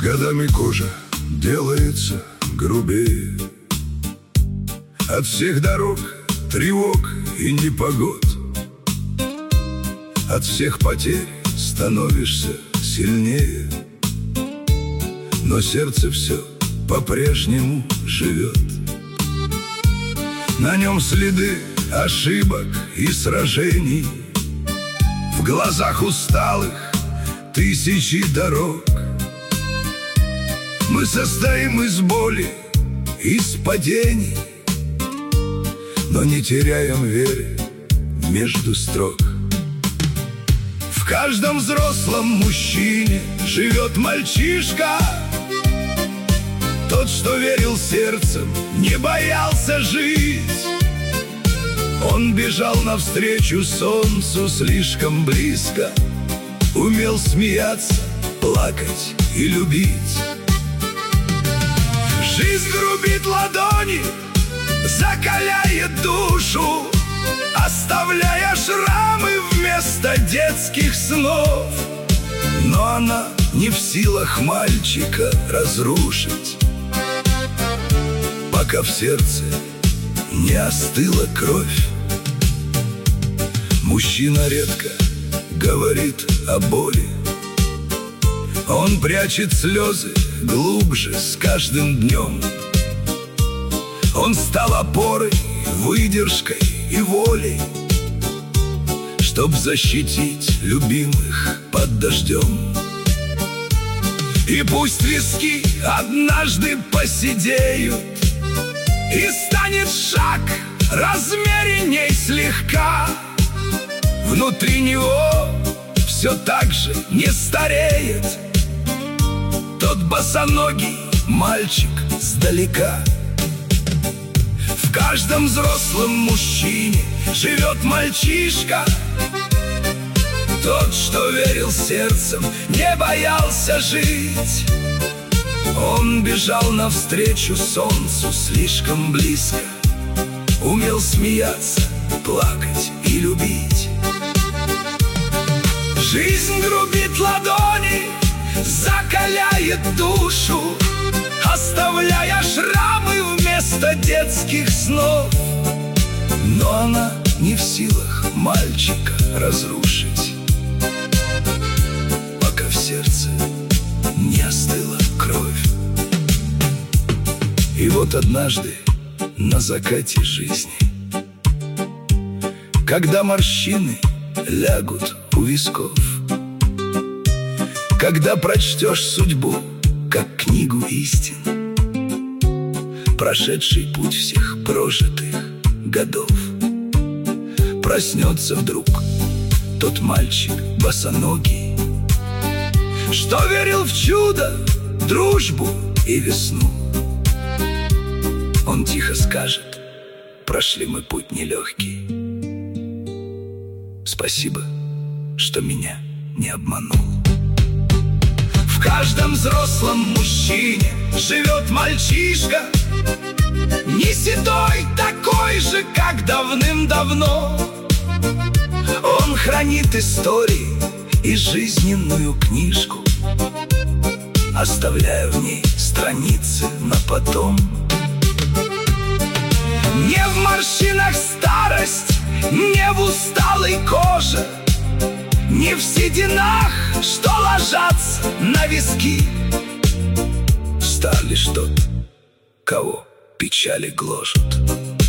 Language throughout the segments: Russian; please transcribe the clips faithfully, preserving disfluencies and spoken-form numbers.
годами кожа делается грубее от всех дорог, тревог и непогод. От всех потерь становишься сильнее, но сердце все по-прежнему живет. На нем следы ошибок и сражений, в глазах усталых тысячи дорог. Мы состоим из боли, из падений, но не теряем веры между строк. В каждом взрослом мужчине живет мальчишка, тот, что верил сердцем, не боялся жить. Он бежал навстречу солнцу слишком близко, умел смеяться, плакать и любить. Жизнь грубит ладони, закаляет душу, оставляя шрамы вместо детских снов. Но она не в силах мальчика разрушить, пока в сердце не остыла кровь. Мужчина редко говорит о боли, он прячет слезы глубже с каждым днем. Он стал опорой, выдержкой и волей, чтоб защитить любимых под дождем. И пусть виски однажды поседеют, и станет шаг размеренней слегка, внутри него все так же не стареет тот босоногий мальчик сдалека. В каждом взрослом мужчине живет мальчишка, тот, что верил сердцем, не боялся жить. Он бежал навстречу солнцу слишком близко, умел смеяться, плакать и любить. Жизнь грубит ладони, закаляет душу, оставляя шрамы вместо детских снов. Но она не в силах мальчика разрушить, пока в сердце не остыла кровь. И вот однажды на закате жизни, когда морщины лягут у висков, когда прочтешь судьбу как книгу истин, прошедший путь всех прожитых годов, проснется вдруг тот мальчик босоногий, что верил в чудо, дружбу и весну. Он тихо скажет: прошли мы путь нелегкий, спасибо, что меня не обманул. В каждом взрослом мужчине живет мальчишка, не седой, такой же, как давным-давно. Он хранит истории и жизненную книжку, оставляя в ней страницы на потом. Не в морщинах старость, не в усталой коже, не в сединах, что ложатся на виски. Стар лишь тот, кого печали гложут,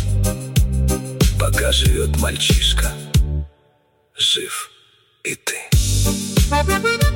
пока живет мальчишка, жив и ты.